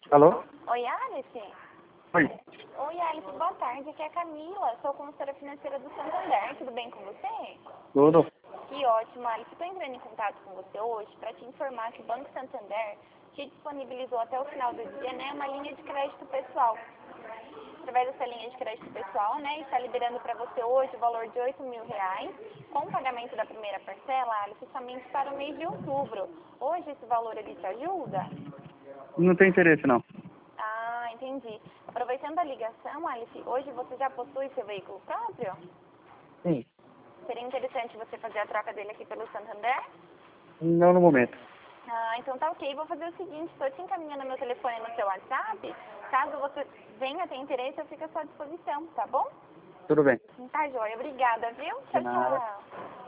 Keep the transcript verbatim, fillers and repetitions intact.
Alô? Oi, Alice? Oi. Oi, Alice, boa tarde. Aqui é a Camila, sou consultora financeira do Santander. Tudo bem com você? Tudo? Que ótimo, Alice. Estou entrando em contato com você hoje para te informar que o Banco Santander te disponibilizou até o final do dia, né, uma linha de crédito pessoal. Através dessa linha de crédito pessoal, né, está liberando para você hoje o valor de oito mil reais, com o pagamento da primeira parcela, Alice, somente para o mês de outubro. Hoje esse valor ele te ajuda? Não tem interesse, não. Ah, entendi. Aproveitando a ligação, Alice, hoje você já possui seu veículo próprio? Sim. Seria interessante você fazer a troca dele aqui pelo Santander? Não no momento. Ah, então tá ok. Vou fazer o seguinte, estou te encaminhando meu telefone no seu WhatsApp. Caso você venha ter interesse, eu fico à sua disposição, tá bom? Tudo bem. Tá, joia. Obrigada, viu? De Tchau, nada. tchau.